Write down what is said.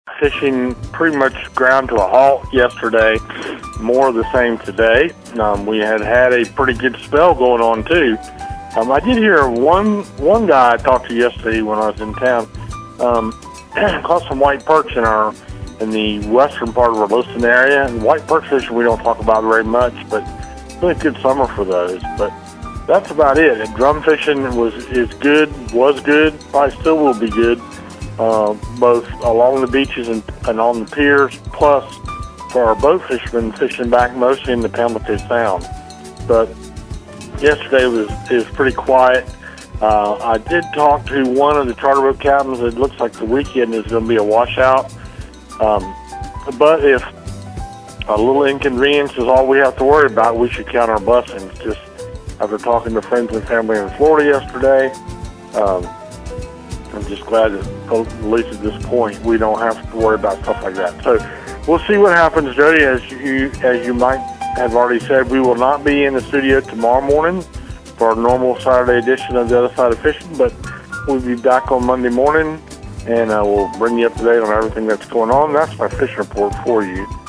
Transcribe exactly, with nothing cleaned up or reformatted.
Fishing pretty much ground to a halt yesterday. More of the same today. Um, we had had a pretty good spell going on too. Um, I did hear one one guy I talked to yesterday when I was in town um, caught some white perch in our in the western part of our Lewiston area. And white perch fishing we don't talk about very much, but really good summer for those. But that's about it. And drum fishing was is good, was good, probably still will be good. Uh, both along the beaches and, and on the piers, plus for our boat fishermen fishing back mostly in the Pamlico Sound. But yesterday was is pretty quiet. Uh, I did talk to one of the charter boat captains. It looks like the weekend is going to be a washout. Um, but if a little inconvenience is all we have to worry about, we should count our blessings. Just after talking to friends and family in Florida yesterday, um, I'm just glad that, at least at this point, we don't have to worry about stuff like that. So we'll see what happens, Jody. As you as you might have already said, we will not be in the studio tomorrow morning for our normal Saturday edition of The Other Side of Fishing, but we'll be back on Monday morning, and uh, we'll bring you up to date on everything that's going on. That's my fishing report for you.